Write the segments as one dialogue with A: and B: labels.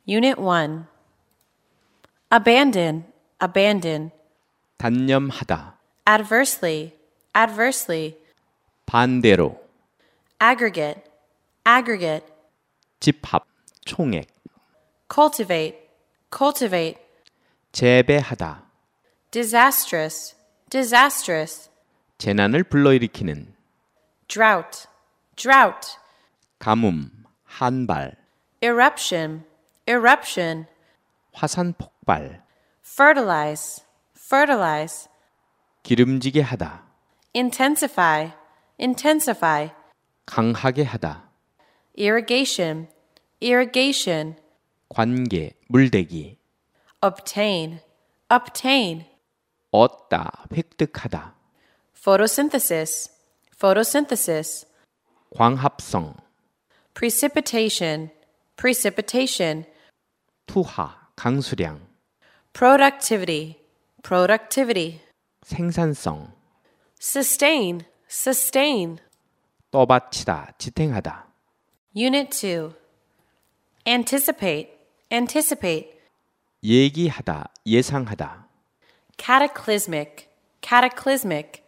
A: Unit 1. Abandon, abandon.
B: 단념하다,
A: Adversely, adversely.
B: 반대로,
A: Aggregate, aggregate.
B: 집합, 총액,
A: Cultivate, cultivate.
B: 재배하다,
A: Disastrous, disastrous.
B: 재난을 불러일으키는,
A: Drought, drought.
B: 가뭄, 한발,
A: Eruption, eruption.
B: 화산 폭발,
A: Fertilize, fertilize.
B: 기름지게 하다,
A: Intensify, intensify.
B: 강하게 하다,
A: Irrigation, irrigation.
B: 관계, 물대기,
A: Obtain, obtain.
B: 얻다, 획득하다,
A: Photosynthesis, photosynthesis.
B: 광합성,
A: Precipitation, precipitation.
B: 투하, 강수량,
A: Productivity, productivity.
B: 생산성,
A: Sustain, sustain.
B: 떠받치다, 지탱하다,
A: Unit 2. Anticipate, anticipate.
B: 얘기하다, 예상하다,
A: Cataclysmic, cataclysmic.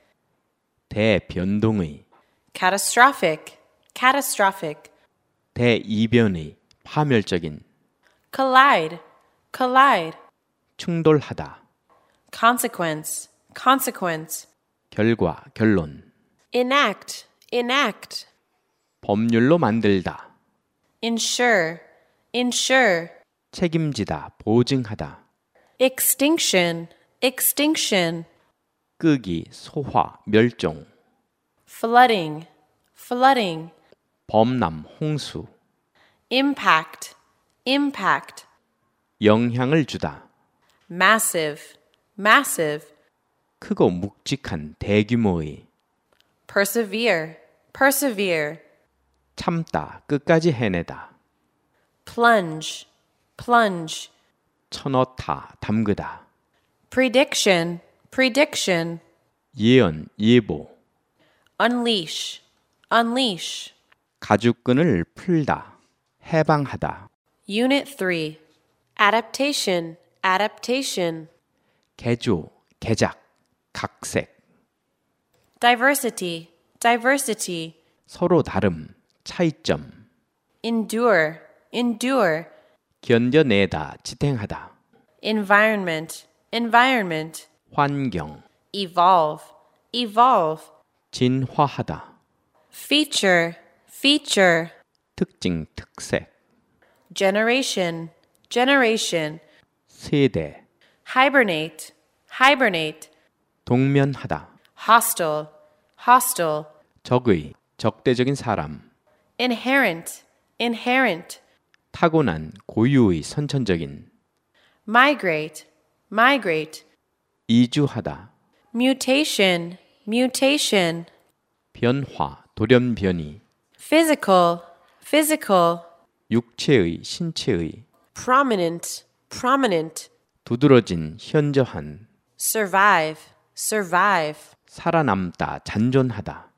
B: 대변동의,
A: Catastrophic, catastrophic.
B: 대이변의, 파멸적인,
A: Collide, collide.
B: 충돌하다,
A: Consequence, consequence.
B: 결과, 결론,
A: Enact, enact.
B: 법률로 만들다,
A: Insure, insure.
B: 책임지다, 보증하다,
A: Extinction, extinction.
B: 끄기, 소화, 멸종,
A: Flooding, flooding.
B: 범람, 홍수,
A: Impact, impact.
B: 영향을 주다,
A: Massive, massive.
B: 크고 묵직한 대규모의,
A: Persevere, persevere.
B: 참다, 끝까지 해내다,
A: Plunge, plunge.
B: 쳐넣다, 담그다,
A: Prediction, prediction.
B: 예언, 예보,
A: Unleash, unleash.
B: 가죽끈을 풀다, 해방하다,
A: Unit 3. Adaptation, adaptation.
B: 개조, 개작, 각색,
A: Diversity, diversity.
B: 서로 다름, 차이점,
A: Endure, endure.
B: 견뎌내다, 지탱하다,
A: Environment, environment.
B: 환경,
A: Evolve, evolve.
B: 진화하다,
A: Feature, feature.
B: 특징, 특색,
A: Generation, generation.
B: 세대,
A: Hibernate, hibernate.
B: 동면하다,
A: Hostile, hostile.
B: 적의, 적대적인 사람,
A: Inherent, inherent.
B: 타고난, 고유의, 선천적인,
A: Migrate, migrate.
B: 이주하다,
A: Mutation, mutation.
B: 변화, 돌연변이,
A: Physical, physical.
B: 육체의, 신체의,
A: Prominent, prominent.
B: 두드러진, 현저한,
A: Survive, survive.
B: 살아남다, 잔존하다,